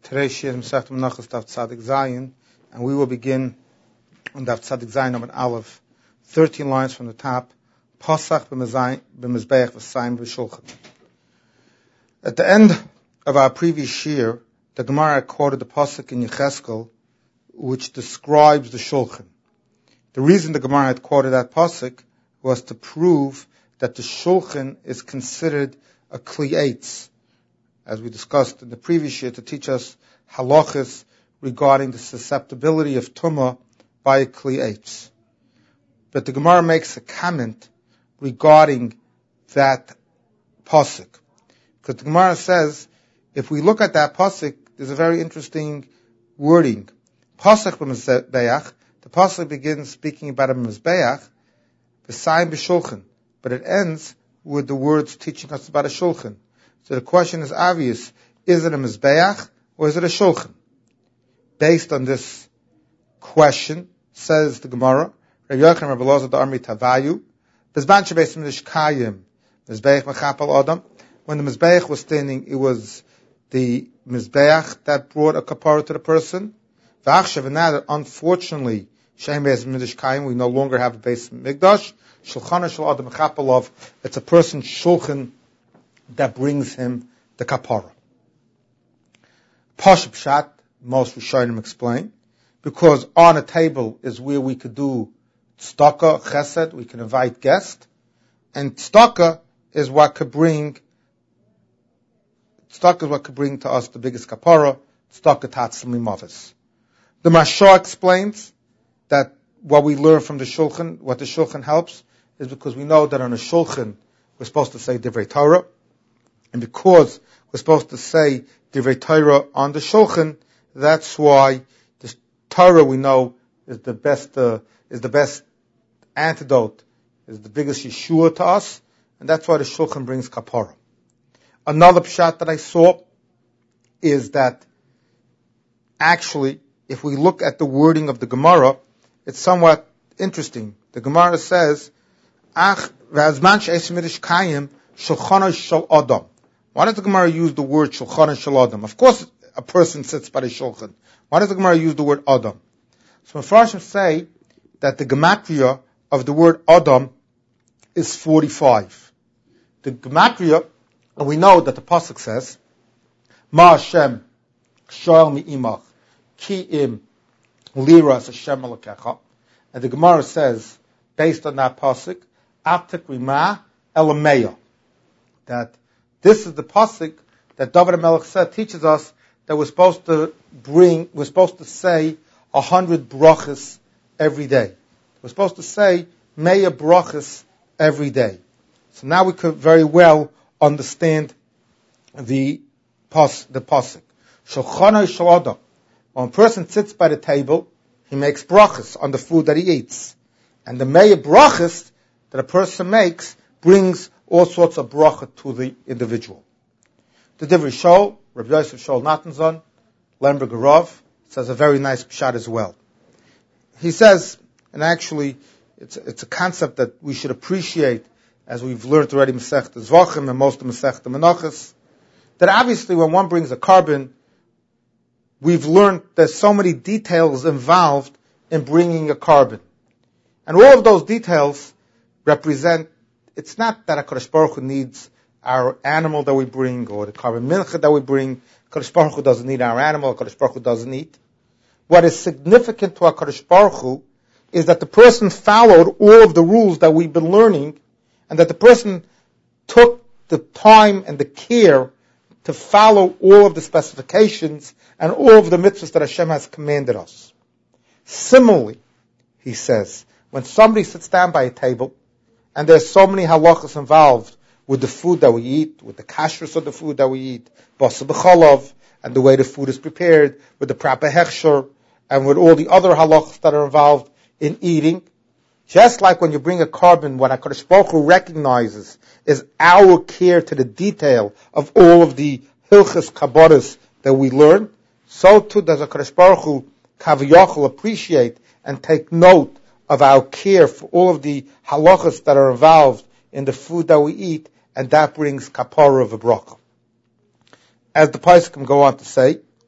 Today's Shir Masechet Menachos Daf Tzadik Zayin, and we will begin on Daf Tzadik Zayin Amud Aleph, 13 lines from the top. Pasach b'mizbeach v'sayim b'shulchan. At the end of our previous Shir, the Gemara quoted the pasuk in Yecheskel, which describes the shulchan. The reason the Gemara had quoted that pasuk was to prove that the shulchan is considered a kli eitz, as we discussed in the previous year, to teach us halachas regarding the susceptibility of tumah by a kli eitz. But the Gemara makes a comment regarding that pasuk, because the Gemara says, if we look at that pasuk, there's a very interesting wording. Pasuk b'mizbeach, the pasuk begins speaking about a mizbeach, v'sayim b'shulchan, but it ends with the words teaching us about a shulchan. So the question is obvious: is it a mizbeach or is it a shulchan? Based on this question, says the Gemara, Rabbi Yochanan Rabbi Elazar the Amri Tavayu, B'zman shebeis mikdash kayim, mizbeach mechapel adam. When the mizbeach was standing, it was the mizbeach that brought a kapara to the person. V'achshav, and now that unfortunately, shein beis mikdash kayim, we no longer have a beis mikdash. Shulchan shel adam mechapel of, it's a person's shulchan that brings him the kapara. Pashup Pshat, most Rishonim explain, because on a table is where we could do tzedakah, chesed, we can invite guests, and tzedakah is what could bring to us the biggest kapara, tzedakah tatzim limavis. The Mashah explains that what we learn from the shulchan, what the shulchan helps, is because we know that on a shulchan we're supposed to say divrei Torah, and because we're supposed to say divrei Torah on the shulchan, that's why the Torah we know is the best antidote, is the biggest yeshua to us, and that's why the shulchan brings kapara. Another pshat that I saw is that actually, if we look at the wording of the Gemara, it's somewhat interesting. The Gemara says, "Ach v'azman she'es mikdash kayim shulchan shel adam." Why does the Gemara use the word shulchan shel adam? Of course, a person sits by the shulchan. Why does the Gemara use the word adam? So Mefarshim say that the gematria of the word adam is 45. The gematria, and we know that the pasuk says, "Ma Hashem shoel mi'imach ki im liras Hashem alakecha," and the Gemara says, based on that pasuk, "Atik rima elameya," that this is the pasuk that David HaMelech said teaches us that we're supposed to say 100 brachas every day. We're supposed to say meya brachas every day. So now we could very well understand the pasuk. Shulchan shel adam. When a person sits by the table, he makes brachas on the food that he eats, and the meya brachas that a person makes brings all sorts of bracha to the individual. The Divrei Shol, Rabbi Yosef Shol Natanzon, Lemberger Rav, says a very nice pshat as well. He says, and actually, it's a concept that we should appreciate, as we've learned already Masechet Zvachim and most of Masechet Menachos, that obviously when one brings a carbon, we've learned there's so many details involved in bringing a carbon. And all of those details represent, it's not that HaKadosh Baruch Hu needs our animal that we bring, or the carbon mincha that we bring. HaKadosh Baruch Hu doesn't need our animal, HaKadosh Baruch Hu doesn't eat. What is significant to HaKadosh Baruch Hu is that the person followed all of the rules that we've been learning, and that the person took the time and the care to follow all of the specifications and all of the mitzvahs that Hashem has commanded us. Similarly, he says, when somebody sits down by a table, and there's so many halachas involved with the food that we eat, with the kashrus of the food that we eat, basa b'chalav, and the way the food is prepared, with the proper hechsher, and with all the other halachas that are involved in eating. Just like when you bring a carbon, what HaKadosh Baruch Hu recognizes is our care to the detail of all of the hilchas kabbalas that we learn, so too does HaKadosh Baruch Hu kaviyachol appreciate and take note of our care for all of the halachas that are involved in the food that we eat, and that brings kapara of a bracha. As the Paiskim go on to say,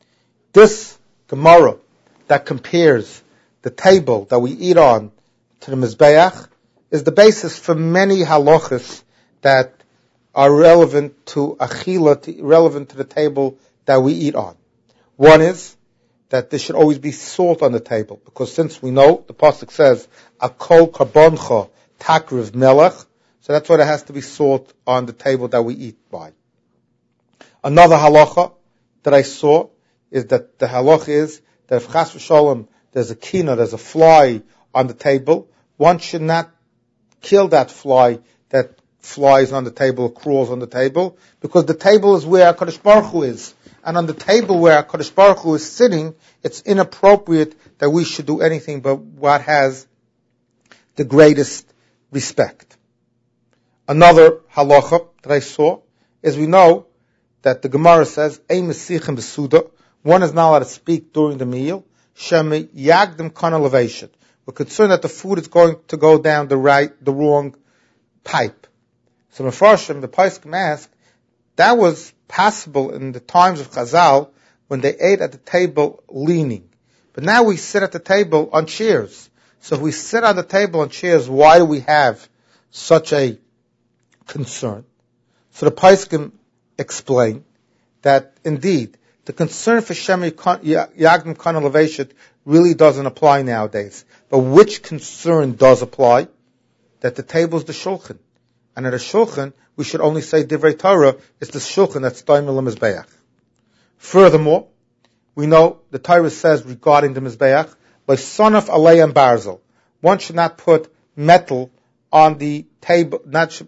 This Gemara that compares the table that we eat on to the Mizbeach is the basis for many halachas that are relevant to achila, relevant to the table that we eat on. One is that there should always be salt on the table, because since we know, the pasuk says, Akol karboncha takriv melech, so that's why there has to be salt on the table that we eat by. Another halacha that I saw is that the halacha is that if chas v'sholem there's a kina, there's a fly on the table, one should not kill that fly that flies on the table, crawls on the table, because the table is where HaKadosh Baruch Hu is. And on the table where HaKadosh Baruch Hu is sitting, it's inappropriate that we should do anything but what has the greatest respect. Another halacha that I saw is we know that the Gemara says, Ein mesichim b'suda, one is not allowed to speak during the meal, Shemi yagdim kana leveshet. We're concerned that the food is going to go down the wrong pipe. So Mefarshim, the Paiskim ask, that was possible in the times of Chazal when they ate at the table leaning. But now we sit at the table on chairs. So if we sit on the table on chairs, why do we have such a concern? So the Paiskim explain that indeed the concern for Shemi Yagdim Kana Leveshet really doesn't apply nowadays. But which concern does apply? That the table is the shulchan. And at a shulchan, we should only say Divrei Torah is the shulchan that's Daimel Mizbeach. Furthermore, we know the Torah says regarding the Mizbeach, by son of Alei and Barzel, one should not put metal on the table,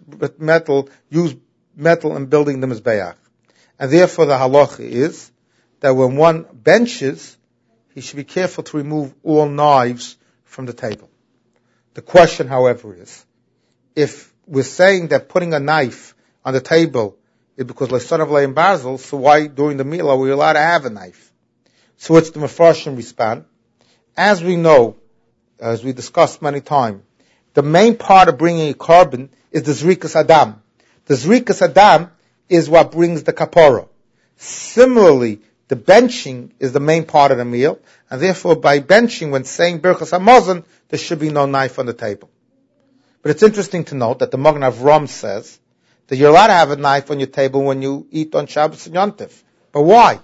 use metal in building the Mizbeach. And therefore the halacha is that when one benches, he should be careful to remove all knives from the table. The question, however, is, if we're saying that putting a knife on the table is because L'son of Leim Barzel, so why during the meal are we allowed to have a knife? So it's the Mefarshim respond. As we know, as we discussed many times, the main part of bringing a carbon is the Zrikas Adam. The Zrikas Adam is what brings the kapara. Similarly, the benching is the main part of the meal, and therefore by benching, when saying Birchas HaMazon, there should be no knife on the table. But it's interesting to note that the Magen Avram says that you're allowed to have a knife on your table when you eat on Shabbos and Yontif. But why?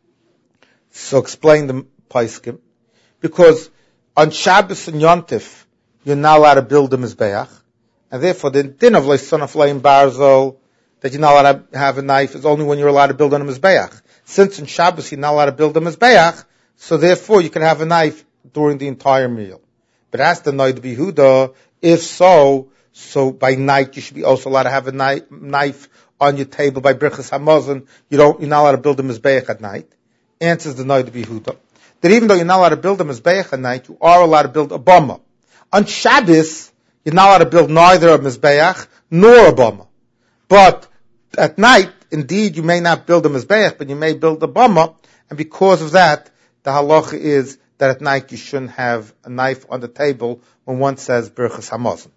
So explain the Paiskim. Because on Shabbos and Yontif, you're not allowed to build a Mizbeach, and therefore the din of L'son of Leim Barzel, that you're not allowed to have a knife, is only when you're allowed to build on a Mizbeach. Since in Shabbos you're not allowed to build a Mizbeach, so therefore you can have a knife during the entire meal. But as the Noid Behuda, if so by night you should be also allowed to have a knife on your table by Birchas HaMazon. You're not allowed to build a Mizbeach at night. Answers the Noid Behuda that even though you're not allowed to build a Mizbeach at night, you are allowed to build a Bama. On Shabbos, you're not allowed to build neither a Mizbeach nor a Bama. But at night, indeed, you may not build a Mizbeach, but you may build a Bama, and because of that, the halacha is that at night you shouldn't have a knife on the table when one says Birchas HaMazon.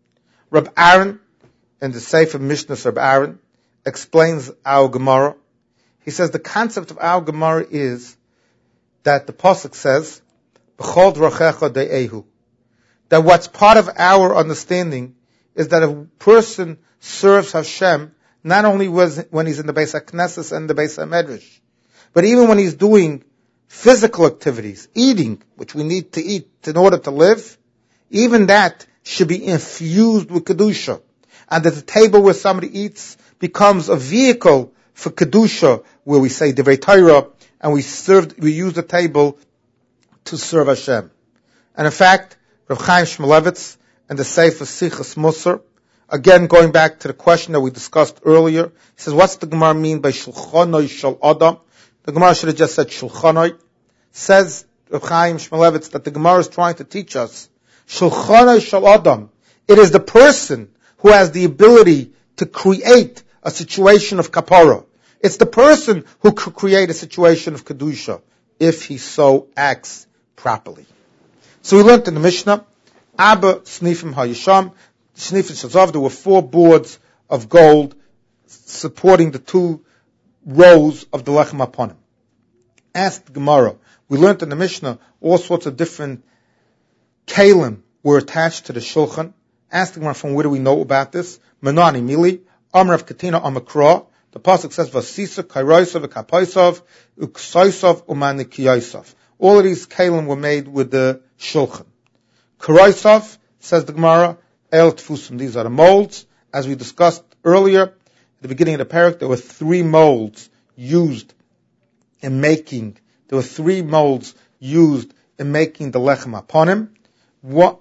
Reb Aaron, in the Sefer Mishnah Reb Aaron, explains our Gemara. He says the concept of our Gemara is that the pasuk says, B'chol drachecha de'ehu, that what's part of our understanding is that a person serves Hashem not only when he's in the Beis HaKnesses and the Beis HaMedrash, but even when he's doing physical activities, eating, which we need to eat in order to live, even that should be infused with Kedusha. And that the table where somebody eats becomes a vehicle for Kedusha, where we say Divrei Torah, and we use the table to serve Hashem. And in fact, Rav Chaim Shmulevitz and the Sefer Sichas Musar, again going back to the question that we discussed earlier, he says, what's the Gemara mean by Shulchanoi Shal Adam? The Gemara should have just said Shulchanoi. Says Rav Chaim Shmulevitz that the Gemara is trying to teach us Shulchanoi Shal Adam. It is the person who has the ability to create a situation of kapara. It's the person who could create a situation of kedusha if he so acts properly. So we learned in the Mishnah, Abba Snifim HaYisham, Snifim Shazav, there were 4 boards of gold supporting the 2 rows of the Lechem Aponim. Asked Gemara. We learned in the Mishnah all sorts of different kalim were attached to the shulchan. Asked Gemara, from where do we know about this? Menani Mili, Amr of Katina Amakra. The pasuk says Vasisa, Kairoisov, Kapaisov, Uksaisov, Umanikiyaisov. All of these kalim were made with the shulchan. Kairoisov, says the Gemara, El Tfusim. These are the molds. As we discussed earlier, at the beginning of the parak, there were three molds used in making. There were three molds used in making the lechem aponim. One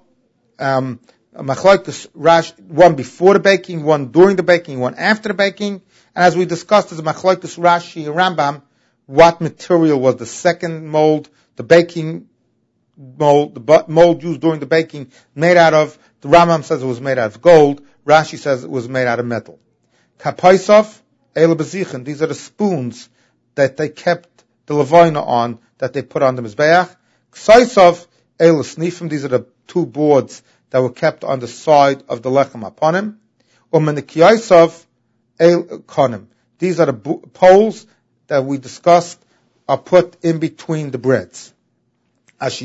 before the baking, one during the baking, one after the baking. And as we discussed, as a machlokes Rashi and Rambam, what material was the second mold, the baking mold, the mold used during the baking, made out of? The Rambam says it was made out of gold. Rashi says it was made out of metal. Kapaisov, Eila Bezichen. These are the spoons that they kept the levina on, that they put on the mizbeach. Ksaisov, Eila Snifim. These are the two boards that were kept on the side of the lechem aponim. Umenikiyaisov, Eil Konim. These are the poles that we discussed are put in between the breads. As we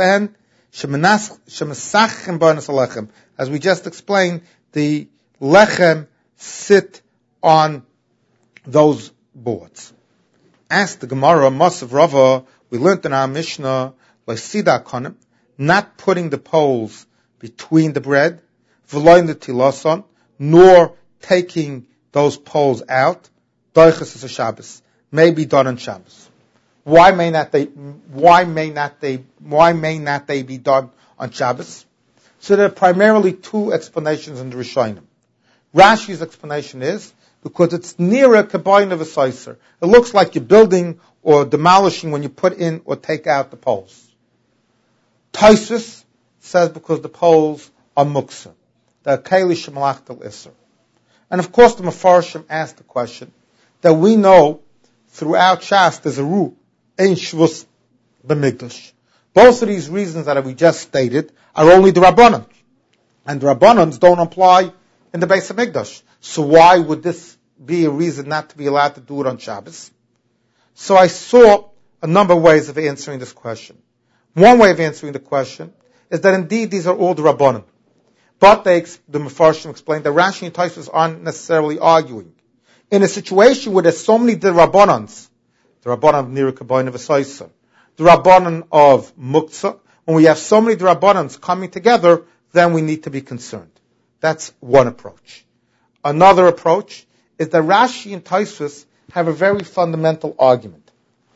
just explained, the lechem sit on those boards. Asked the Gemara, Masav Rava, we learned in our Mishnah, Sida Konim, not putting the poles between the bread, v'loin the tilason, nor taking those poles out, doiches is a Shabbos, may be done on Shabbos. Why may not they be done on Shabbos? So there are primarily two explanations in the Rishonim. Rashi's explanation is because it's nearer Kabayin of a Seiser. It looks like you're building or demolishing when you put in or take out the poles. Tosfos says because the poles are muksa. They're Kaili Shemalachtel Isser. And of course the Mefarshim asked the question that we know throughout Shas there's a rule, Ein Shvus B'Mikdash. Both of these reasons that we just stated are only the Rabbanan. And the Rabbanans don't apply in the Beis HaMikdash. So why would this be a reason not to be allowed to do it on Shabbos? So I saw a number of ways of answering this question. One way of answering the question is that indeed these are all the Rabbanan. But the Mefarshim explained that Rashi and Tosfos aren't necessarily arguing. In a situation where there's so many the Rabbanans of Nira Kabayin of Esaisa, the Rabbanan of Muktzah, when we have so many Rabbanans coming together, then we need to be concerned. That's one approach. Another approach is that Rashi and Tosfos have a very fundamental argument.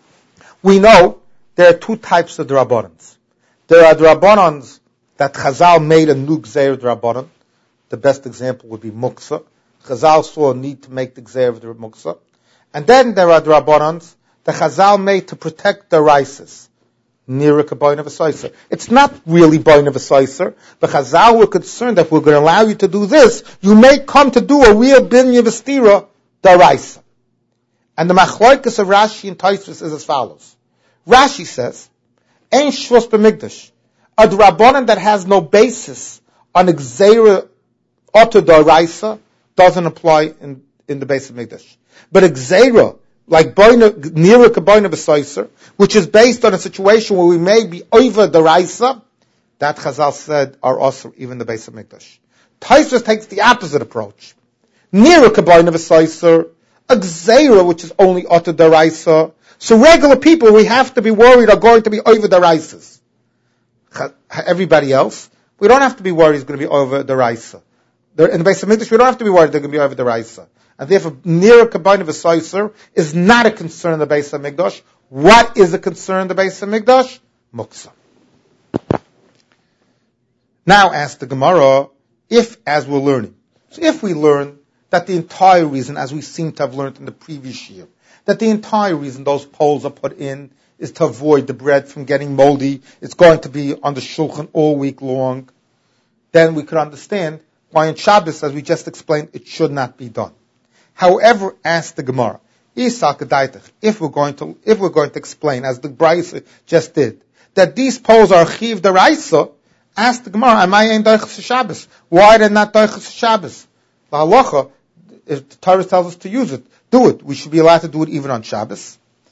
We know there are two types of Rabbanans. There are the Rabbanans that Chazal made a new Gzeir Rabbanan. The best example would be Muktzah. Chazal saw a need to make the Gzeir of the Muktzah. And then there are the Rabbanans that Chazal made to protect the Rises. Near a Bain of a Seiser. It's not really Bain of a Seiser, but Chazal were concerned that if we're going to allow you to do this, you may come to do a real Binya Vestira, the Raisa. And the Machlokes of Rashi and Tosfos is as follows. Rashi says, Ein Shvus B'Mikdash. A Rabbanan that has no basis on a Gzeira Oto Raisa doesn't apply in the Beis HaMikdash. But a Gzeira, like near a Kabayin of a Seiser, which is based on a situation where we may be over the Raisa, that Chazal said are also even the Beis HaMikdash. Tosfos takes the opposite approach. Near a Kabayin of a Seiser, a Gzeira, which is only Oto the Raisa. So regular people we have to be worried are going to be over the Raisas. Everybody else, we don't have to be worried is going to be over the Raisa. In the Beis HaMikdash, we don't have to be worried they're going to be over the Raisa. And therefore, near a Kabayin of a Seiser is not a concern in the Beis HaMikdash. What is a concern in the Beis HaMikdash? Muktzah. Now ask the Gemara, as we're learning. So if we learn that the entire reason, as we seem to have learned in the previous year, that the entire reason those poles are put in is to avoid the bread from getting moldy, it's going to be on the shulchan all week long, then we could understand why on Shabbos, as we just explained, it should not be done. However, ask the Gemara, if we're going to explain, as the Braisa just did, that these poles are chiv deraisa, ask the Gemara, am I in doiches Shabbos? Why are they not doiches Shabbos? The halacha, if the Torah tells us to use it, do it. We should be allowed to do it even on Shabbos.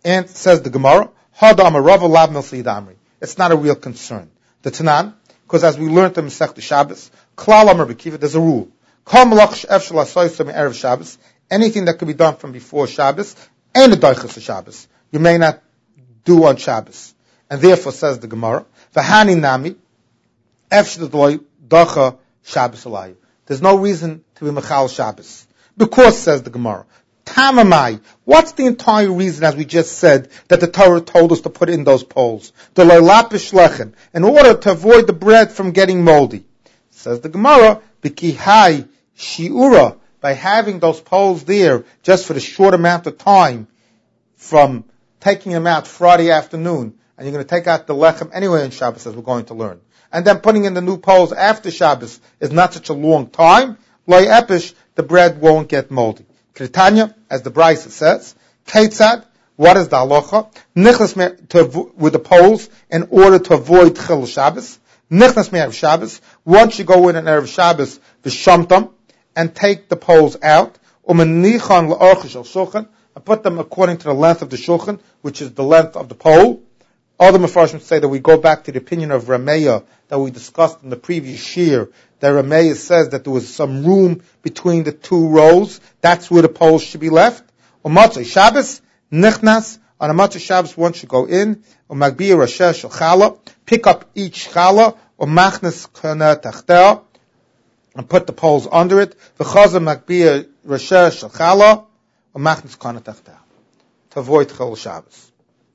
And says the Gemara, Hadam Rava Lab Milsi Damri. It's not a real concern. The Tanan, because as we learned in Masechta Shabbos, Klal Amar B'Kiva, there's a rule. Kol Malach She'ef Shel Asoyso Me'erev Shabbos, anything that could be done from before Shabbos, ain't a Doichas of Shabbos. You may not do on Shabbos. And therefore, says the Gemara, V'hani Nami, Ef Shel Doicha Shabbos Alayu. There's no reason to be Mechal Shabbos. Because, says the Gemara, Tamamai, what's the entire reason, as we just said, that the Torah told us to put in those poles? The Leilapish Lechem, in order to avoid the bread from getting moldy. Says the Gemara, B'kihai Shiura, by having those poles there just for the short amount of time from taking them out Friday afternoon, and you're going to take out the Lechem anyway on Shabbos, as we're going to learn. And then putting in the new poles after Shabbos is not such a long time. Loi Epish, the bread won't get moldy. Kritanya, as the Brisa says, Ketzad, what is the halacha? Nichnas with the poles in order to avoid Chil Shabbos. Nichnas me'erev Shabbos. Once you go in an Erev Shabbos, v'shamtam, and take the poles out, u'menichan l'orcha shel shulchan, and put them according to the length of the shulchan, which is the length of the pole. Other Mefarshim say that we go back to the opinion of Rameya that we discussed in the previous year, that Rameya says that there was some room between the two rows. That's where the poles should be left. U'matzah Shabbos, nichnas, on a Matzah Shabbos one should go in, u'magbiyah rasha shel chala, pick up each chala, u'machnes kana tachtel, and put the poles under it. V'chaza magbiyah rasha shel chala, u'machnes kana tachtel, to avoid Chil Shabbos.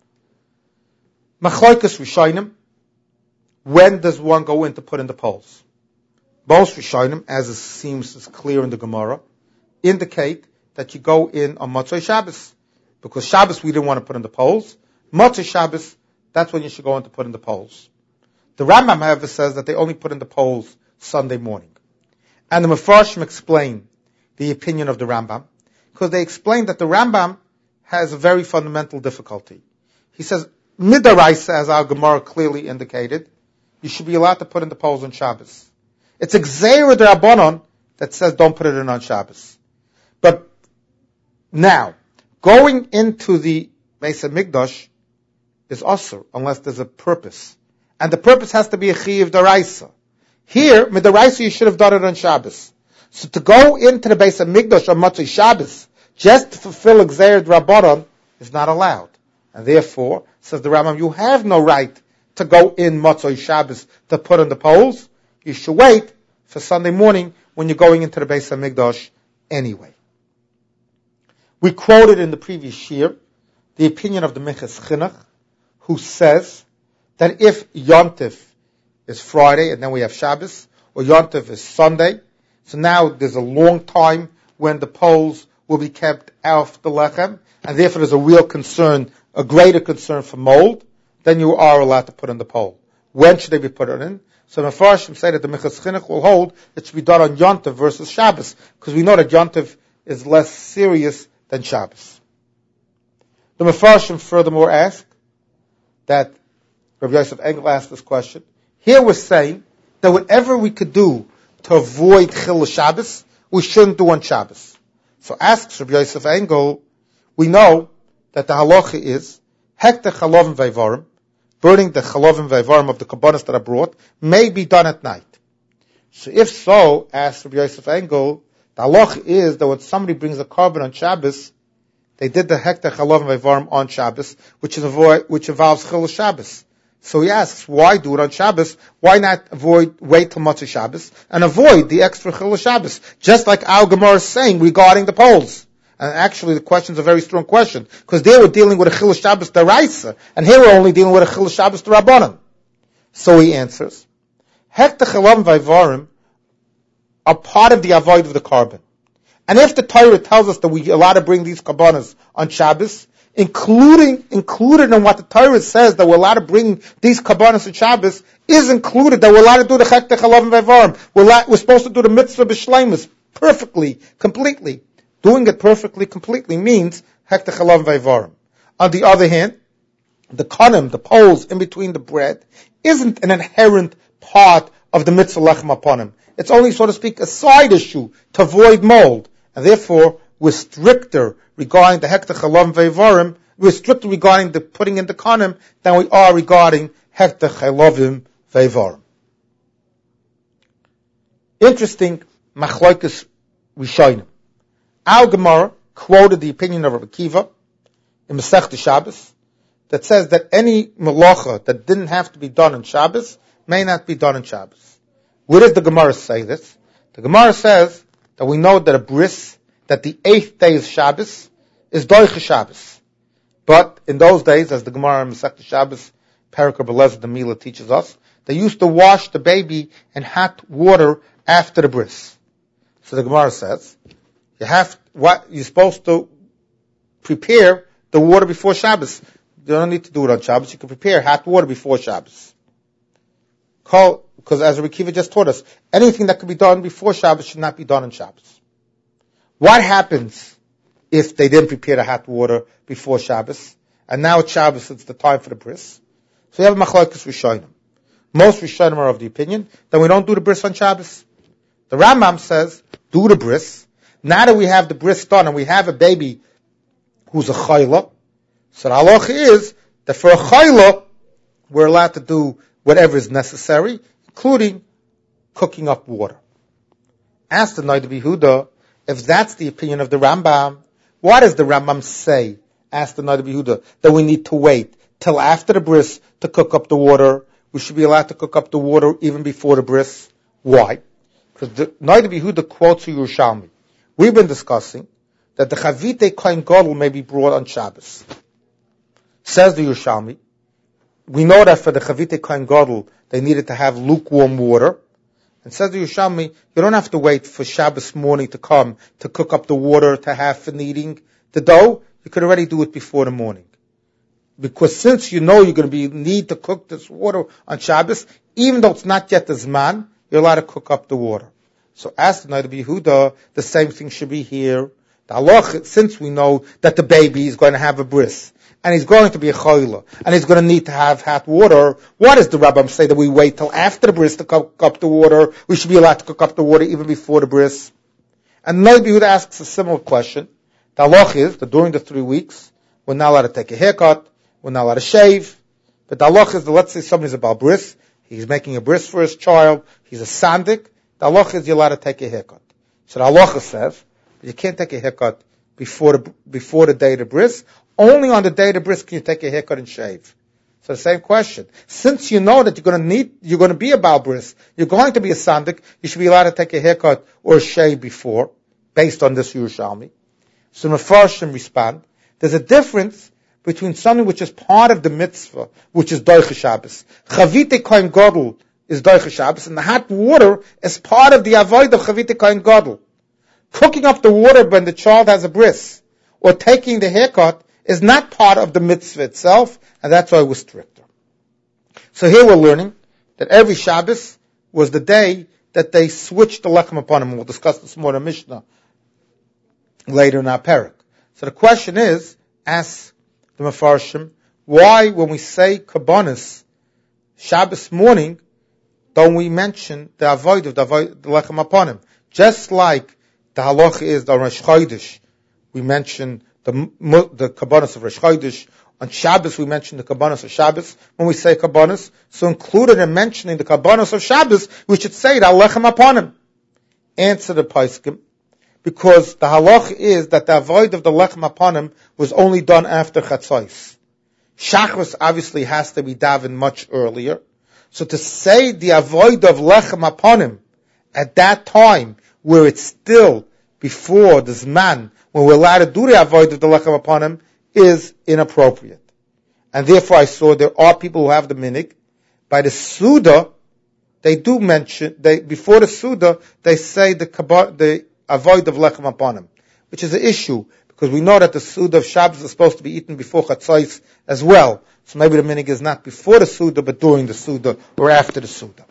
Machlokes Rishonim, when does one go in to put in the poles? Most Rishonim, as it seems is clear in the Gemara, indicate that you go in on Motzei Shabbos. Because Shabbos we didn't want to put in the poles. Motzei Shabbos, that's when you should go in to put in the poles. The Rambam, however, says that they only put in the poles Sunday morning. And the Mefarshim explain the opinion of the Rambam, because they explain that the Rambam has a very fundamental difficulty. He says, Midaraisa, as our Gemara clearly indicated, you should be allowed to put in the poles on Shabbos. It's a Gzeira D'Rabbanan that says don't put it in on Shabbos. But now, going into the Beis HaMikdash is Asur, unless there's a purpose. And the purpose has to be a Chiyuv D'Oraisa. Here, Midaraisa, you should have done it on Shabbos. So to go into the Beis HaMikdash on Motzei Shabbos, just to fulfill a Gzeira D'Rabbanan, is not allowed. And therefore, says the Rambam, you have no right to go in Motzei Shabbos to put on the poles. You should wait for Sunday morning when you're going into the Beis HaMikdash anyway. We quoted in the previous year the opinion of the Minchas Chinuch, who says that if Yontif is Friday and then we have Shabbos, or Yontif is Sunday, so now there's a long time when the poles will be kept off the lechem, and therefore there's a real concern, a greater concern for mold, then you are allowed to put in the pole. When should they be put in? So Mefarshim say that the Minchas Chinuch will hold it should be done on Yontif versus Shabbos, because we know that Yontif is less serious than Shabbos. The Mefarshim furthermore ask that Rabbi Yosef Engel asked this question. Here we're saying that whatever we could do to avoid Chil Shabbos, we shouldn't do on Shabbos. So asks Rabbi Yosef Engel, we know that the halacha is hekter chalovim veivarim, burning the chalovim veivarim of the kabbanas that are brought, may be done at night. So if so, asks Rabbi Yosef Engel, the halacha is that when somebody brings a carbon on Shabbos, they did the hekter chalovim veivarim on Shabbos, which involves Chil Shabbos. So he asks, why do it on Shabbos? Why not wait till Motzei Shabbos and avoid the extra Chil Shabbos? Just like our Gemara is saying regarding the poles. And actually the question is a very strong question, because there we're dealing with a Chil Shabbos D'Oraisa, and here we're only dealing with a Chil Shabbos D'Rabbanan. So he answers, Hekter chalovim veivarim are part of the avoid of the carbon. And if the Torah tells us that we're allowed to bring these kabbanas on Shabbos, included in what the Torah says that we're allowed to bring these kabbanas on Shabbos, is included that we're allowed to do the Hekter chalovim veivarim. We're supposed to do the mitzvah b'shleimus perfectly, completely. Doing it perfectly, completely means hekter chalovim veivarim. On the other hand, the kanim, the poles in between the bread, isn't an inherent part of the mitzvah lechem aponim. It's only, so to speak, a side issue to avoid mold, and therefore we're stricter regarding the hekter chalovim veivarim we're stricter regarding the putting in the konim than we are regarding hekta chaylovim veivarim. Interesting, machloikus rishonim. Our Gemara quoted the opinion of Rabbi Akiva in Masechta Shabbos that says that any melacha that didn't have to be done on Shabbos may not be done on Shabbos. Where does the Gemara say this? The Gemara says that we know that a bris, that the 8th day of Shabbos is doicha Shabbos. But in those days, as the Gemara in Masechta Shabbos, Perikah Belezah the Mila teaches us, they used to wash the baby in hot water after the bris. So the Gemara says, you're supposed to prepare the water before Shabbos. You don't need to do it on Shabbos. You can prepare hot water before Shabbos. Because as Rabbi Akiva just taught us, anything that could be done before Shabbos should not be done on Shabbos. What happens if they didn't prepare the hot water before Shabbos, and now it's Shabbos, it's the time for the bris? So you have machlokes rishonim. Most rishonim are of the opinion that we don't do the bris on Shabbos. The Rambam says, do the bris. Now that we have the bris done and we have a baby who's a chayla, so the halacha is that for a chayla, we're allowed to do whatever is necessary, including cooking up water. Ask the Noda B'Yehuda, if that's the opinion of the Rambam, what does the Rambam say? Ask the Noda B'Yehuda, that we need to wait till after the bris to cook up the water. We should be allowed to cook up the water even before the bris. Why? Because the Noda B'Yehuda quotes Yerushalmi. We've been discussing that the Chavite Kohen Gadol may be brought on Shabbos. Says the Yerushalmi, we know that for the Chavite Kohen Gadol, they needed to have lukewarm water. And says the Yerushalmi, you don't have to wait for Shabbos morning to come to cook up the water to have for kneading the dough. You could already do it before the morning. Because since you know you're going to need to cook this water on Shabbos, even though it's not yet the Zman, you're allowed to cook up the water. So ask the Noda B'Yehuda, the same thing should be here. The halach, since we know that the baby is going to have a bris, and he's going to be a chayla, and he's going to need to have hot water, what does the Rambam say that we wait till after the bris to cook up the water? We should be allowed to cook up the water even before the bris. And Noda B'Yehuda asks a similar question. The halach is that during the 3 weeks, we're not allowed to take a haircut, we're not allowed to shave, but the halach is that let's say somebody's about bris, he's making a bris for his child, he's a sandik, the halacha is you're allowed to take a haircut. So the halacha says that you can't take a haircut before the day of the bris. Only on the day of the bris can you take a haircut and shave. So the same question. Since you know that you're going to be a Baal bris, you're going to be a sandik, you should be allowed to take a haircut or a shave before, based on this Yerushalmi. So the Mefarshim respond, there's a difference between something which is part of the mitzvah, which is Doicha Shabbos. Chavite Kohen Gadol is Doicha Shabbos, and the hot water is part of the avoid of Chavite Kohen Gadol. Cooking up the water when the child has a bris, or taking the haircut, is not part of the mitzvah itself, and that's why we're stricter. So here we're learning that every Shabbos was the day that they switched the lechem upon him. We'll discuss this more in Mishnah later in our parak. So the question is, ask the Mefarshim, why when we say Kabbanis, Shabbos morning, don't we mention the avoid of the lechem upon him? Just like the halacha is the Rosh Chodesh, we mention the Kabbanis of Rosh Chodesh. On Shabbos, we mention the Kabbanis of Shabbos. When we say Kabbanis, so included in mentioning the Kabbanis of Shabbos, we should say the lechem upon him. Answer the Paiskim, because the halacha is that the avoid of the lechem upon him was only done after Chatzos. Shachris obviously has to be davened much earlier. So to say the avoid of lechem upon him at that time, where it's still before the Zman, when we're allowed to do the avoid of the lechem upon him, is inappropriate. And therefore I saw there are people who have the minig. By the Suda, they do mention, before the Suda, they say the avoid of lechem upon him, which is an issue, because we know that the Suda of Shabbos is supposed to be eaten before Chatzos as well. So maybe the minig is not before the Suda, but during the Suda, or after the Suda.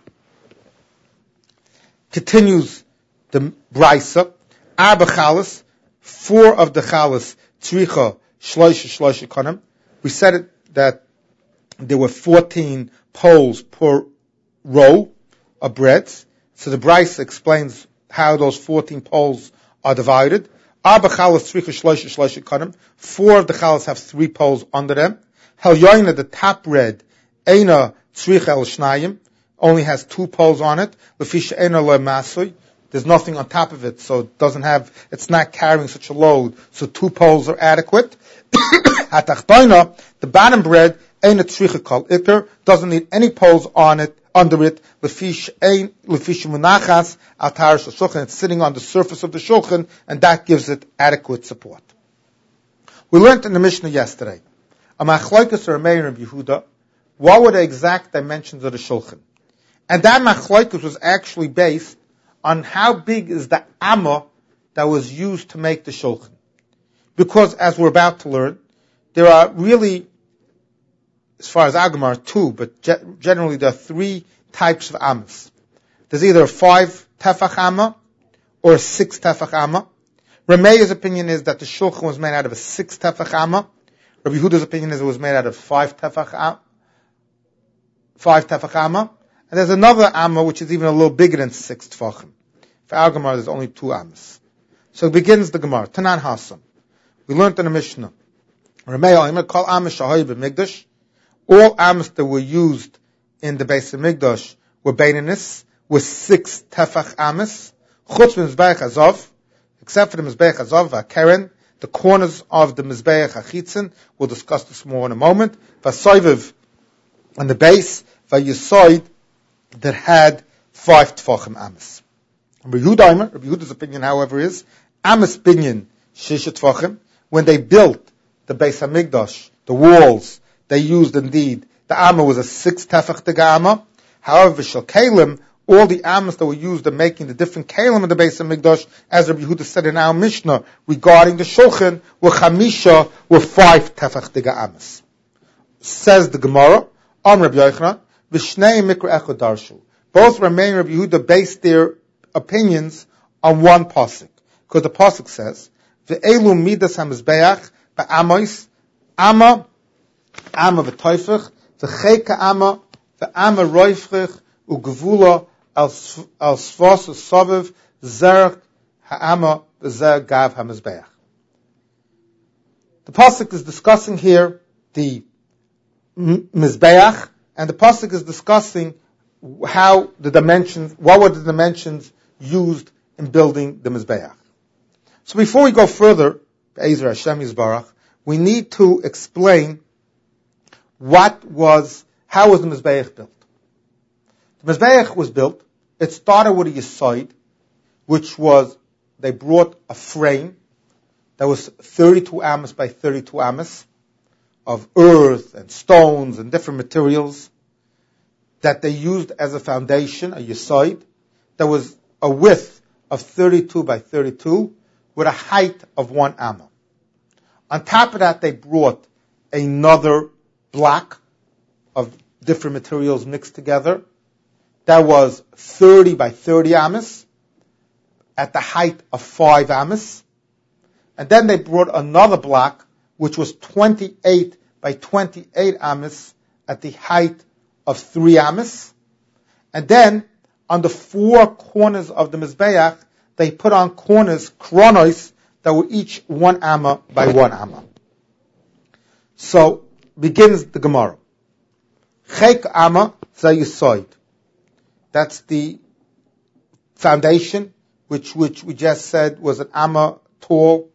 Continues the Braisa, Arba Chalas, 4 of the Chalas, Tzricha, Shloisha Konim. We said it, that there were 14 poles per row of breads. So the Braisa explains how those 14 poles are divided. Arba chalas tzricha shloisha kanim. 4 of the chalas have 3 poles under them. Hel yoina, the top red, eina tzricha el shnayim, only has 2 poles on it. Lefish eina lo masui. There's nothing on top of it, so it's not carrying such a load, so 2 poles are adequate. Hatachtoina, the bottom bread, eina tzricha kol ikar, doesn't need any poles on it, under it. Lefish munachas al tarash shulchan, it's sitting on the surface of the shulchan, and that gives it adequate support. We learned in the Mishnah yesterday, a machlokes or a meir of Yehuda, what were the exact dimensions of the shulchan? And that machlokes was actually based on how big is the amma that was used to make the shulchan. Because, as we're about to learn, there are really, as far as Agamar, 2, but generally there are 3 types of ammas. There's either a 5 tefach amma or a 6 tefach amma. Rameya's opinion is that the shulchan was made out of a 6 tefach amma. Rabbi Yehuda's opinion is it was made out of 5 tefach amma. And there's another amma which is even a little bigger than 6 tefachim. For our Gemara, there's only 2 ammas. So it begins the Gemara. Tanan Hasam. We learned in the Mishnah. Rameya call amma shahoy b'migdash. All ammas that were used in the Beis Hamikdash were beinanis, with 6 tefach ammas. Chutz mizbeach azov, except for the mizbeach azov, v'akeren, the corners of the mizbeach achitzin. We'll discuss this more in a moment. V'soiviv, on the base, v'yisoid, that had 5 tefachim ammas. Rabbi Yehuda's opinion, however, is ammas binyan shisha tefachim. When they built the Beis Hamikdash, the walls, they used indeed, the amma was a 6 tefach tega amma. However, shel kalim, all the ammas that were used in making the different kalim of the Beis Hamikdash, as Rabbi Yehuda said in our Mishnah regarding the shulchan, were 5 tefach tega ammas. Says the Gemara, Rabbi Yochanan, v'shnei mikra echad darshu. Both Rameh and Rabbi Yehuda based their opinions on one pasuk, because the pasuk says, "Ve'elu midas hamizbeach ba'amois amma v'toifich v'cheka amma v'amma roifchich u'gevula al svos u'soviv zerach ha'amma v'zer gav hamizbeach." The pasuk is discussing here the mizbeach, and the pasuk is discussing what were the dimensions used in building the Mizbeach. So before we go further, Be'ezer Hashem Yisbarach, we need to explain how was the Mizbeach built. The Mizbeach was built, it started with a Yesod, which was, they brought a frame that was 32 amos by 32 amos of earth and stones and different materials that they used as a foundation, a Yesod, that was a width of 32 by 32 with a height of 1 amma. On top of that, they brought another block of different materials mixed together that was 30 by 30 amos at the height of 5 amos. And then they brought another block which was 28 by 28 amos at the height of 3 amos. And then on the 4 corners of the Mizbeach, they put on corners, kronos, that were each 1 amma by 1 amma. So begins the Gemara. Chek amma zayyisoid. That's the foundation, which we just said was an amma tall.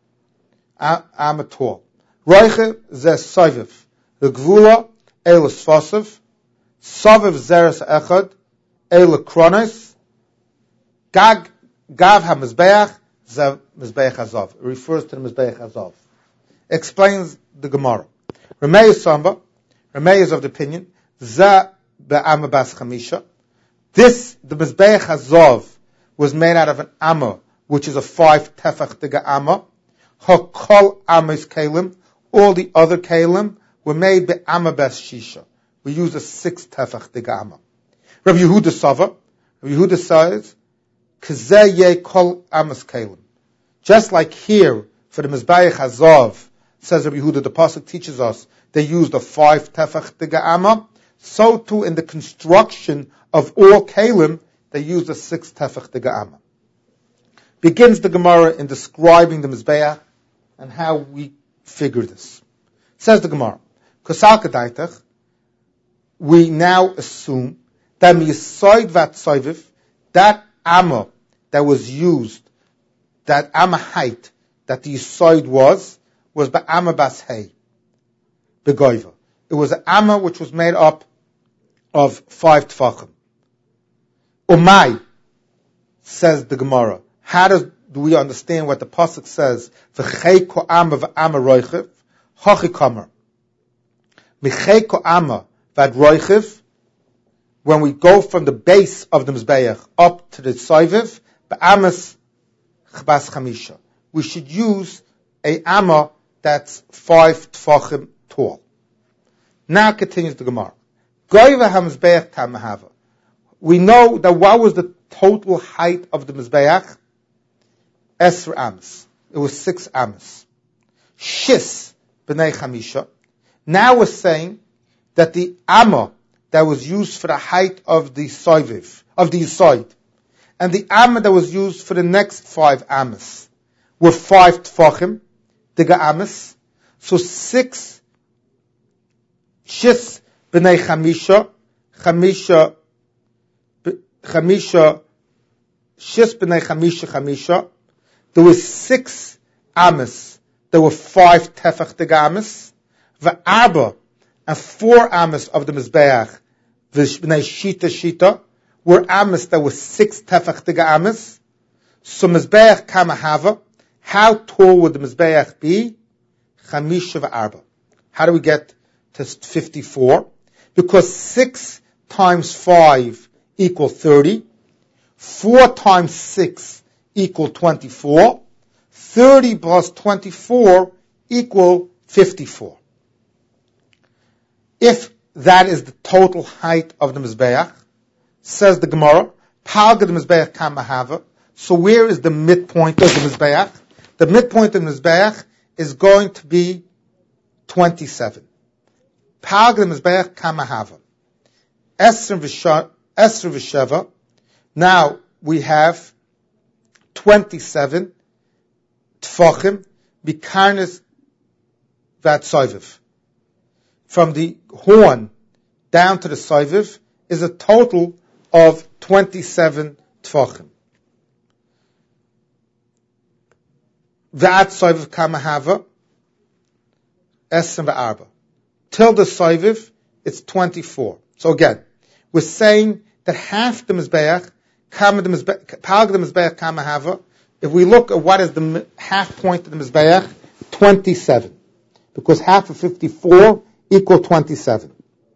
Roiche ze soviv. The gvula el sfosiv. Soviv zeres echad. El kronos. Gav ha-mizbeach. Ze mizbeach azov. It refers to the mizbeach azov. Explains the Gemara. Ramey Samba. Ramey is of the opinion. Ze be'ama bas chamisha. This, the mizbeach azov, was made out of an amma, which is a 5 tefach diga amma. Hakol amis kalim. All the other kalim were made by amma bas shisha. We use a 6 tefach diga amma. Rabbi Yehuda Sava. Rabbi Yehuda says, Kazeh ye kol amis kalim. Just like here, for the mizbeach azov, says Rabbi Yehuda, the pasuk teaches us, they used a 5 tefach diga amma. So too in the construction of all kalim, they used a 6 tefach diga amma. begins the Gemara in describing the Mizbeach and how we figure this. Says the Gemara, Kosal Kedaitach, we now assume that Miyisoid Vatsoiviv, that Amma that was used, that Amma height that the Yisoid was by Amma Bas Hei, Begoiva. It was an Amma which was made up of 5 Tfachim. Umay, says the Gemara, how do we understand what the pasuk says? V'chei ko Amma v'Amma roichiv, hachi kamer. Michei ko Amma v'ad roichiv, when we go from the base of the Mizbeach up to the Soiviv, b'Amas chbas chamisha. We should use a Amma that's 5 Tfachim tall. Now continues the Gemara. Goyva ha-Mizbeach tamahava. We know that what was the total height of the Mizbeach? Esr Amas. It was 6 Amas. Shis b'nei chamisha. Now we're saying that the Amma that was used for the height of the Soiviv, of the Yisoid, and the Amma that was used for the next 5 Amas were 5 Tfachim, Diga Amas. So 6 Shis b'nei chamisha, Shis b'nei chamisha. There was 6 Amas. There were 5 Tefach Diga Amas. V'arba, and 4 Amas of the Mizbeach, v'b'nei Shita, were Amas that were 6 Tefach Diga Amas. So Mizbeach Kamahava, how tall would the Mizbeach be? Chamisha v'arba. How do we get to 54? Because 6 times 5 equal 30. 4 times 6 equal 24. 30 plus 24 equal 54. If that is the total height of the Mizbeach, says the Gemara, Palga the Mizbeach Kamahava. So where is the midpoint of the Mizbeach? The midpoint of the Mizbeach is going to be 27. Palga the Mizbeach Kamahava. Esr v'sheva. Now we have 27 Tfachim Bikarnis Vatsoiviv. From the horn down to the Soiviv is a total of 27 Tfachim. Vat Soiviv Kamahava Esem v'arba. Till the Soiviv, it's 24. So again, we're saying that half the Mizbeach, Palga the Mizbeach Kamahava, if we look at what is the half point of the Mizbeach, 27. Because half of 54 equal 27.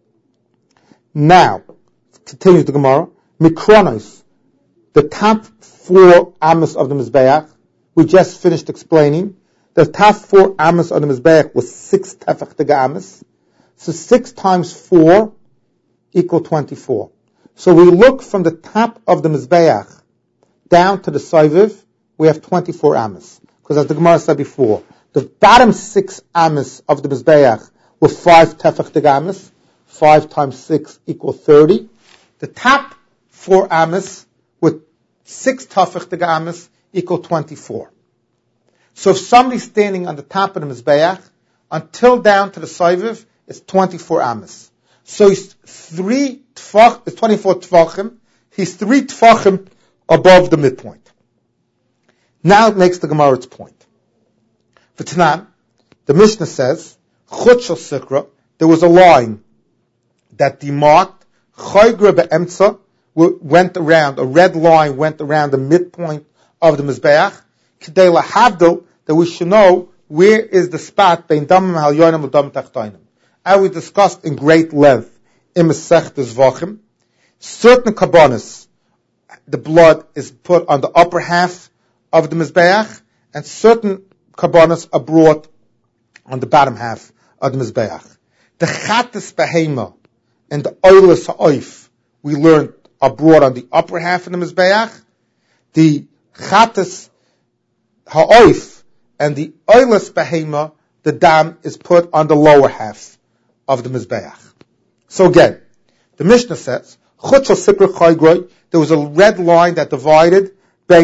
Now, continues the Gemara, Mikronos, the top 4 Amas of the Mizbeach, we just finished explaining, the top 4 Amas of the Mizbeach was 6 Tefach Diga Amas. So 6 times 4 equal 24. So we look from the top of the Mizbeach down to the Soiviv, we have 24 Amas. Because as the Gemara said before, the bottom 6 Amas of the Mizbeach were 5 Tefach Diga Amas. 5 times 6 equal 30. The top 4 Amas with 6 Tefach Diga Amas equal 24. So if somebody's standing on the top of the Mizbeach, until down to the Soiviv, it's 24 Amas. So he's 24 Tfachim. He's 3 Tfachim above the midpoint. Now it makes the Gemara its point. For Tanan, the Mishnah says, Chut shel Sikra, there was a line that demarked, Chaygra be'emtza, went around, a red line went around the midpoint of the Mizbeach, K'dei lahavdil, that we should know where is the spot bein damim halyonim and damim tachtonim. As we discussed in great length in Masechtas Zvachim, certain kabbanis, the blood is put on the upper half of the Mizbeach, and certain kabbanis are brought on the bottom half of the Mizbeach. The chatas behema and the oilus ha'oif, we learned, are brought on the upper half of the Mizbeach. The chatas ha'oif and the oilus behema, the dam is put on the lower half of the Mizbeach. So again, the Mishnah says, Chut shel Sikra chaygroi, there was a red line that divided between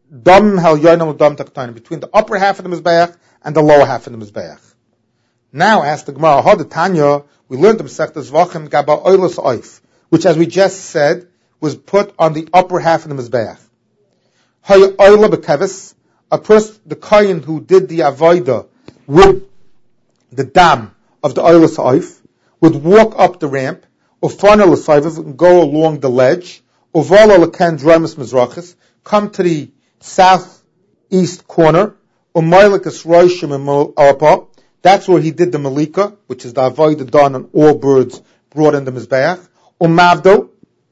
dam hel yoinam dam taktanim, between the upper half of the mizbeach and the lower half of the mizbeach. Now, ask the Gemara, Hod Tanya, we learned the Masechta Zvachim Gaba Oilos Oif, which, as we just said, was put on the upper half of the mizbeach. Hay Oila Bekevis, a person, the Kohen who did the avodah with the dam of the Oilos Oif, would walk up the ramp, Ufana L'Sayviv, and go along the ledge, Uvala L'Ken Dramas Mizrachis, come to the southeast corner, Umaylikas Roishim and Arpa. That's where he did the Malika, which is the avodah done on all birds brought in the Mizbeach, Umavdo,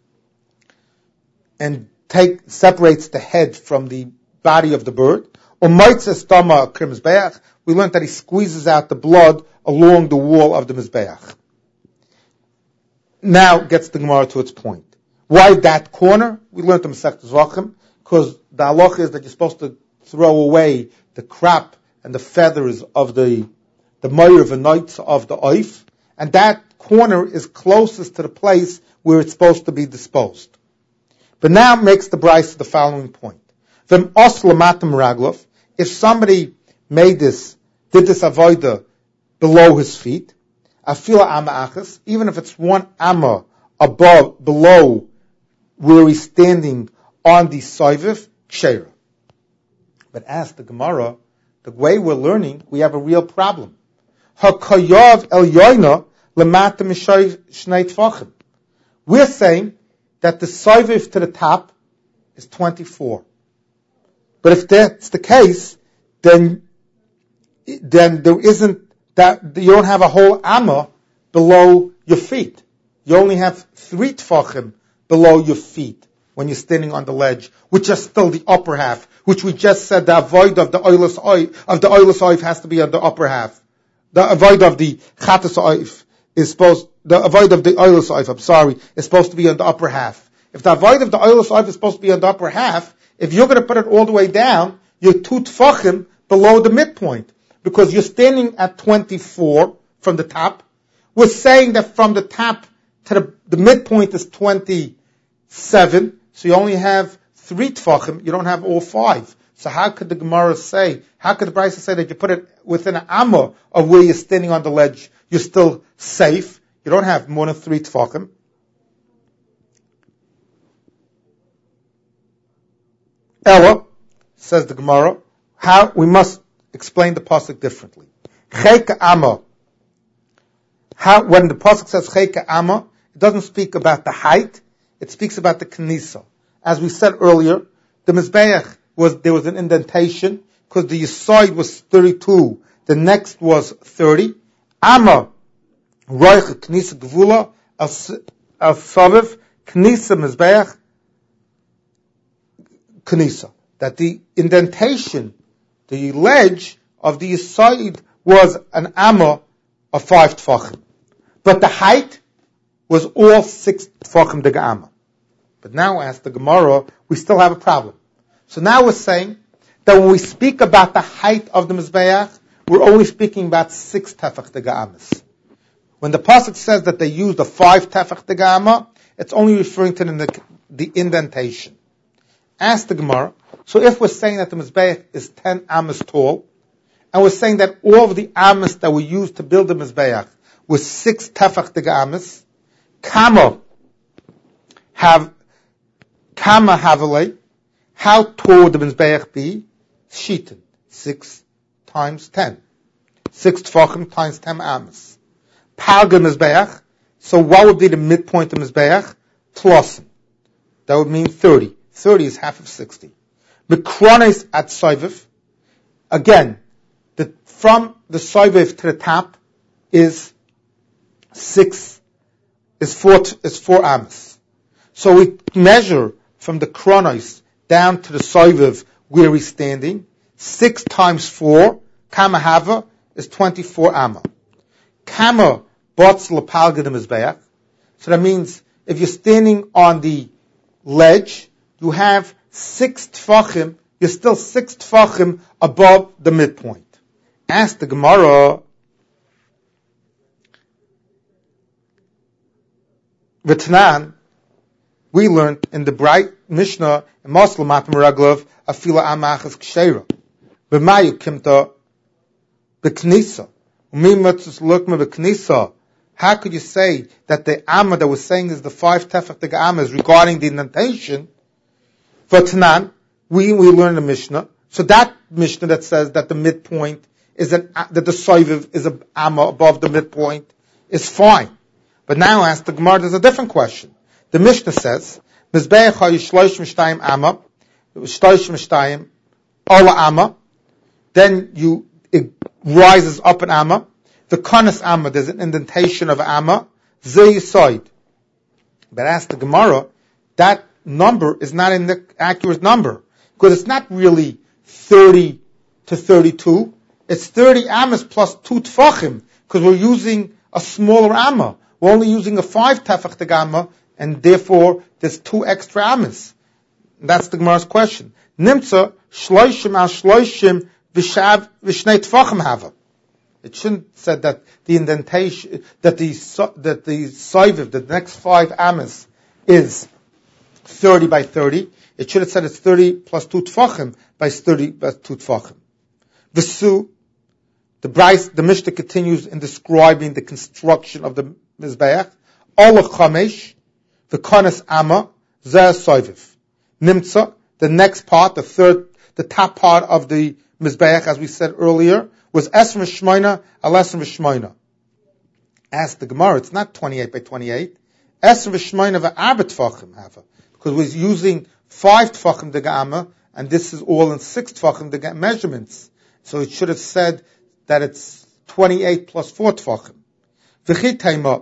and separates the head from the body of the bird. Umaitzes Dama Kir Mizbeach, we learned that he squeezes out the blood along the wall of the Mizbeach. Now gets the Gemara to its point. Why that corner? We learned the Masechta Zvachim, because the halacha is that you're supposed to throw away the crap and the feathers of the Meir of the Knights of the Oif, and that corner is closest to the place where it's supposed to be disposed. But now makes the Brisa the following point. V'm os lamatam raglov, if somebody did this avodah below his feet, afila ama achas, even if it's one amma below where he's standing on the soiviv, ksheira. But ask the Gemara, the way we're learning, we have a real problem. HaKayav el yoina lemata mishay shnei tfachim. We're saying that the soiviv to the top is 24. But if that's the case, then there isn't that, you don't have a whole amma below your feet. You only have 3 tfachim below your feet when you're standing on the ledge, which is still the upper half, which we just said the avoid of the oilus oif has to be on the upper half. The avoid of the chatas oif the avoid of the oilus oif, is supposed to be on the upper half. If the avoid of the oilus oif is supposed to be on the upper half, if you're going to put it all the way down, you're 2 tfachim below the midpoint, because you're standing at 24 from the top. We're saying that from the top to the midpoint is 27, so you only have 3 tfachim, you don't have all 5. So how could the Gemara say, how could the Brisa say that you put it within an amma of where you're standing on the ledge, you're still safe, you don't have more than 3 tfachim? Ella, says the Gemara, how we must explain the pasuk differently. Cheka amma. When the pasuk says cheka amma, it doesn't speak about the height, it speaks about the knisa. As we said earlier, the mizbeach there was an indentation because the side was 32, the next was 30. Amma roich knisa gvula al saviv knisa mizbeach knisa. That the indentation, the ledge of the side was an amma of 5 tfachim. But the height was all 6 tfachim de amma. But now, as the Gemara, we still have a problem. So now we're saying that when we speak about the height of the Mizbeach, we're only speaking about 6 tefach de ammas. When the pasuk says that they used a 5 tefach de amma, it's only referring to the indentation. Ask the Gemara, so if we're saying that the Mizbeach is 10 ammas tall, and we're saying that all of the ammas that were used to build the Mizbeach were 6 tefach de ammas, kama havale, how tall would the Mizbeach be? Shitin, 6 times 10. 6 tefachim times 10 ammas. Palga Mizbeach, so what would be the midpoint of Mizbeach? Tlosim. That would mean 30. 30 is half of 60. Mikrones at Soiviv, again, from the Soiviv to the top is 4 ammas. So we measure from the Kronos down to the Soiviv where he's standing. 6 times 4, Kama Hava, is 24 amma. Kama Bots Lepalga de Mizbeach. So that means if you're standing on the ledge, you have 6 tfachim, you're still 6 tfachim above the midpoint. Ask the Gemara, V'tanan, We learned in the bright Mishnah in Moslem Matam Raglov Afila Amachas Ksheira. B'mayu Kimta B'Knisa. Umimatzus Lukma B'Knisa. How could you say that the Amma that we're saying is the 5 Tefach Tega Ammas regarding the indentation? For Tanan, we learn the Mishnah. So that Mishnah that says that the midpoint is that the Soiviv is an Amma above the midpoint is fine. But now ask the Gemara, there's a different question. The Mishnah says, Mizbeach ha-yishloish mishtayim Amma, shloish mishtayim, Ola Amma, then it rises up an Amma. The Kanas Amma, there's an indentation of Amma, Zeh Yisoid. But ask the Gemara, that number is not an accurate number, because it's not really 30 to 32, it's 30 Ammas plus 2 Tfachim, because we're using a smaller Amma. We're only using a 5 Tefach Teg Amma, and therefore there's 2 extra Ammas. That's the Gemara's question. Nimtza, Shloishim al Shloishim Vishav Vishnei Tfachim Hava. It shouldn't say that the indentation, that the Soiviv, the next 5 Ammas, is 30 by 30. It should have said it's 30 plus 2 Tfachim by 30 plus 2 Tfachim. The Mishnah continues in describing the construction of the Mizbeach. Ola Chamesh, the Kanas Amma, Zeh Soiviv. Nimtza, the next part, the top part of the Mizbeach, as we said earlier, was Esrim V'Shmoina, Al Esrim V'Shmoina. Ask the Gemara, it's not 28 by 28. Esrim V'Shmoina V'Arba Tfachim Hava. Because we're using 5 Tfachim Dega Amma, and this is all in 6 Tfachim Dega measurements. So it should have said that it's 28 plus 4 Tfachim. V'chitaima,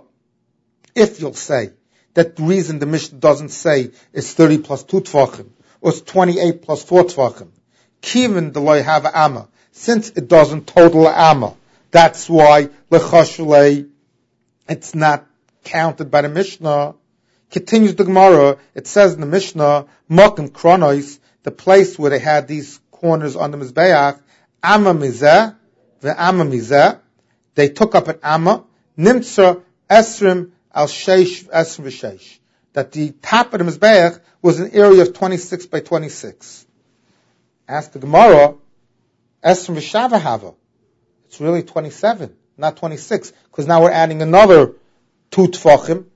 if you'll say that the reason the Mishnah doesn't say it's 30 plus 2 Tfachim, or it's 28 plus 4 Tfachim, Kivin the loy have Amma, since it doesn't total Amma, that's why Lechashulei, it's not counted by the Mishnah. Continues the Gemara, it says in the Mishnah, Mokim Kronois, the place where they had these corners on the Mizbeach, Amma Mizeh, Ve'Amma Mizeh, they took up an Amma, Nimtza Esrim al Sheish Esrim V'Sheish, that the top of the Mizbeach was an area of 26 by 26. Ask the Gemara, Esrim V'Shava Hava, it's really 27, not 26, because now we're adding another 2 Tfachim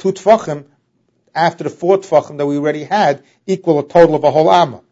after the 4 Tfachim that we already had, equal a total of a whole Amma.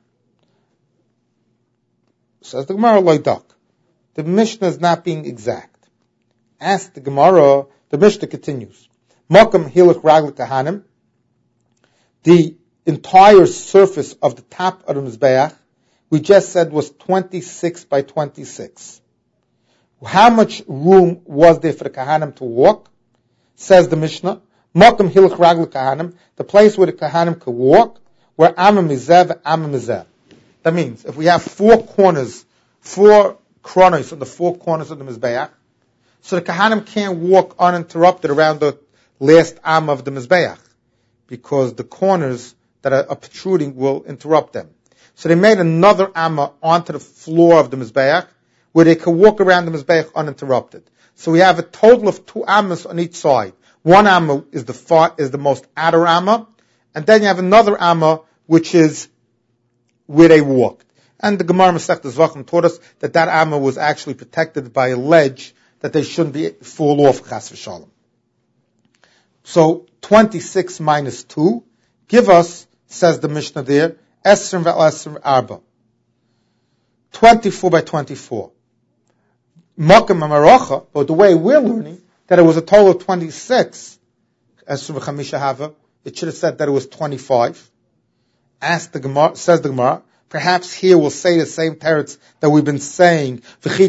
Says the Gemara, Loidak. The Mishnah is not being exact. Ask the Gemara, the Mishnah continues. Mokam Hilach Ragli Kahanim, the entire surface of the top of the Mizbeach, we just said was 26 by 26. How much room was there for the Kahanim to walk? Says the Mishnah, Mokam Hilach Ragli Kahanim, the place where the Kahanim could walk, where Amma Mizeh, Amma Mizeh. That means, if we have 4 corners, 4 kronos on the 4 corners of the Mizbeach, so the Kahanim can't walk uninterrupted around the last Amma of the Mizbeach, because the corners that are protruding will interrupt them. So they made another Amma onto the floor of the Mizbeach, where they can walk around the Mizbeach uninterrupted. So we have a total of 2 Ammas on each side. One Amma is the most outer Amma, and then you have another Amma, which is where they walked. And the Gemara Masechta Zvachim taught us that Amma was actually protected by a ledge that they shouldn't fall off, Chas v'Shalom. So 26 minus 2 give us, says the Mishnah there, Esrim ve'Esrim Arba. 24 by 24. Makam Amarocha, but the way we're learning, that it was a total of 26, Esrim v'Chamisha Hava, it should have said that it was 25. Says the Gemara, perhaps here we'll say the same teretz that we've been saying,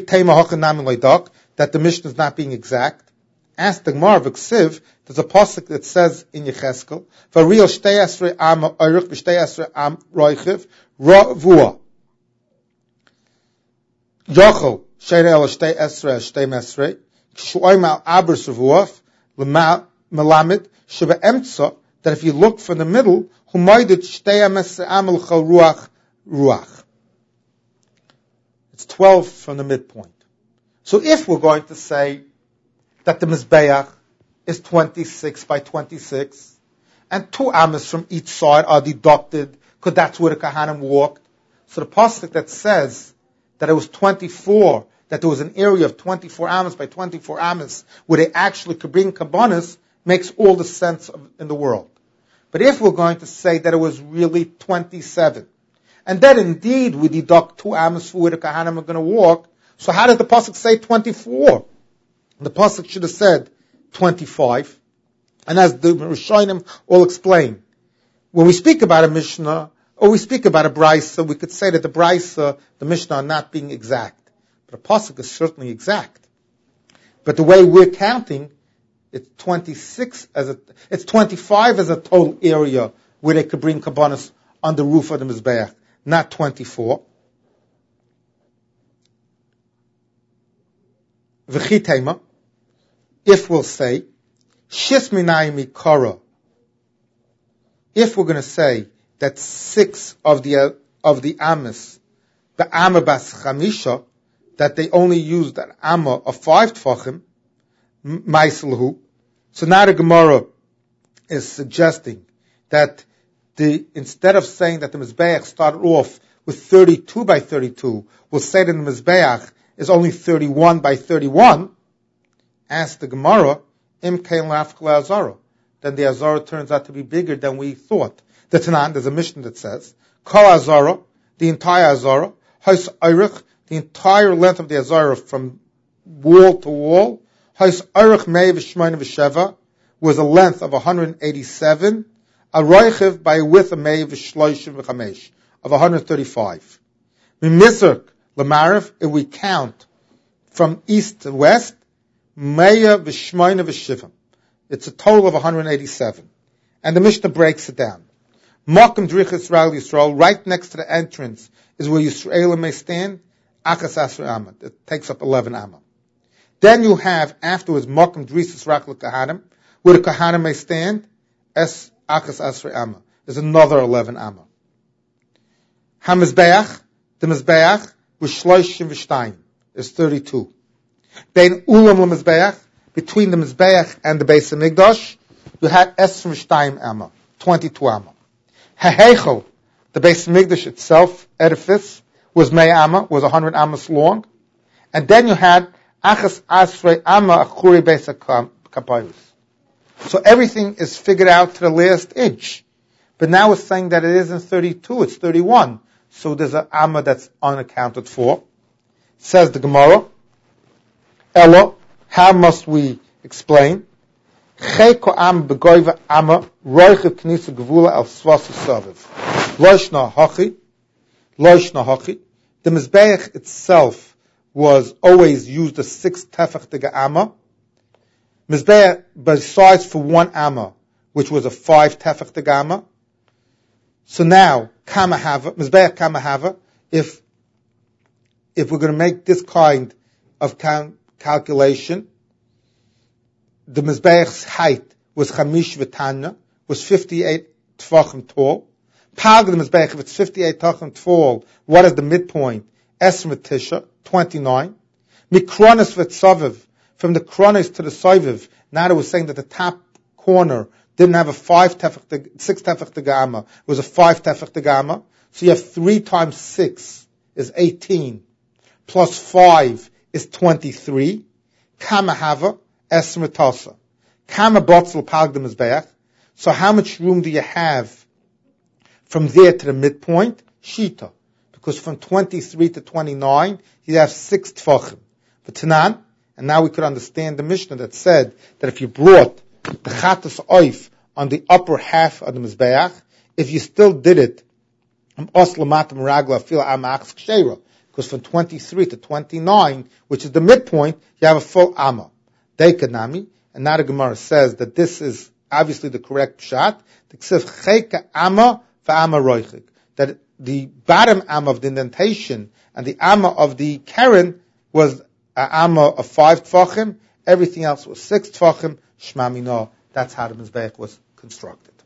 that the Mishnah is not being exact. Ask the Gemara, V'ksiv, there's a pasuk that says in Yecheskel, V'real shtei esrei am oirich v'shtei esrei am roichiv v'ua. Yochel sheirei el shtei esrei shtei mesrei kshuoim al aber servuaf l'malamid shebe'emtza, that if you look from the middle, humaydit shtei mesrei am l'chal ruach. It's 12 from the midpoint. So if we're going to say that the Mizbeach is 26 by 26, and 2 amas from each side are deducted, because that's where the Kohanim walked. So the pasuk that says that it was 24, that there was an area of 24 amas by 24 amas, where they actually could bring kabbanas, makes all the sense in the world. But if we're going to say that it was really 27, and that indeed we deduct 2 amas for where the Kohanim are going to walk, so how did the pasuk say 24? The pasuk should have said 25. And as the Rishonim all explain, when we speak about a Mishnah, or we speak about a Brisa, we could say that the Brisa, the Mishnah are not being exact. But a pasuk is certainly exact. But the way we're counting, it's 25 as a total area where they could bring kabbanas on the roof of the Mizbeach, not 24. V'chitema, if we'll say, Shis minai mikara, if we're going to say that 6 of the amas, the amma bas chamisha, that they only used an amma of 5 tfachim, maiselhu. So now the Gemara is suggesting that instead of saying that the Mizbeach started off with 32 by 32, we'll say that the Mizbeach is only 31 by 31. Ask the Gemara, Im kein lafkel azara. Then the azara turns out to be bigger than we thought. The Tanan, there's a Mishnah that says, Kol azara, the entire azara, Hais Eirich, the entire length of the azara from wall to wall, Hais Eirich Mei v'shmein v'sheva, was a length of 187, a roichiv by a width of Mei v'shloishim v'chamesh, of 135. Mimisrk l'marav, if we count from east to west, Meya v'shmein v'shiva. It's a total of 187. And the Mishnah breaks it down. Mokum drich Yisrael, right next to the entrance, is where Yisrael may stand, Achas Asr Amma. It takes up 11 Amma. Then you have, afterwards, Mokum drich Yisrael Kahanim, where the Kahanim may stand, Achas Asr Amma. There's another 11 Amma. HaMizbeach, the Mizbeach, with Shloishim v'shtayim, is 32. Bein Ulam l'Mizbeach, between the Mizbeach and the Beis HaMikdash, you had Esrim Shtayim Amma, 22 Amma. Ha'heichel, the Beis HaMikdash itself, edifice, was Mei Amma, was 100 Ammas long. And then you had Achas Asrei Amma Achuri Beis HaKapayus. So everything is figured out to the last inch. But now it's saying that it isn't 32, it's 31. So there's an Amma that's unaccounted for. Says the Gemara, Elo, how must we explain? Cheko am begoiva amma roichiv knisa gevula al svasa saviv. Loishna hachi. The Mizbeach itself was always used as 6 tefach dega amma. Mizbeach, besides for 1 amma, which was a 5 tefach dega amma. So now, Mizbeach kamahava, if we're going to make this kind of calculation, the Mizbeach's height was Chamish V'Tanya, was 58 Tvachim tall. Pag the Mizbeach, if it's 58 Tvachim tall, what is the midpoint? Esrim Tisha, 29. Mikronis V'Tzaviv, from the Kronis to the Soviv, now it was saying that the top corner didn't have a 6 Tefach Tegama, it was a 5 Tefach Tegama. So you have 3 times 6 is 18, plus 5 is 23. Kama hava esmetasa. Kama botzel pagdem Mizbeach. So how much room do you have from there to the midpoint? Shita. Because from 23 to 29, you have 6 tfachim. But Tanan, and now we could understand the Mishnah that said that if you brought the chatas oif on the upper half of the Mizbeach, if you still did it, because from 23 to 29, which is the midpoint, you have a full amma. Deikanami, and now the Gemara says that this is obviously the correct shot. That the bottom amma of the indentation and the amma of the keren was an amma of 5 tfachim. Everything else was 6 tfachim. Shma Minah. That's how the Mizbeach was constructed.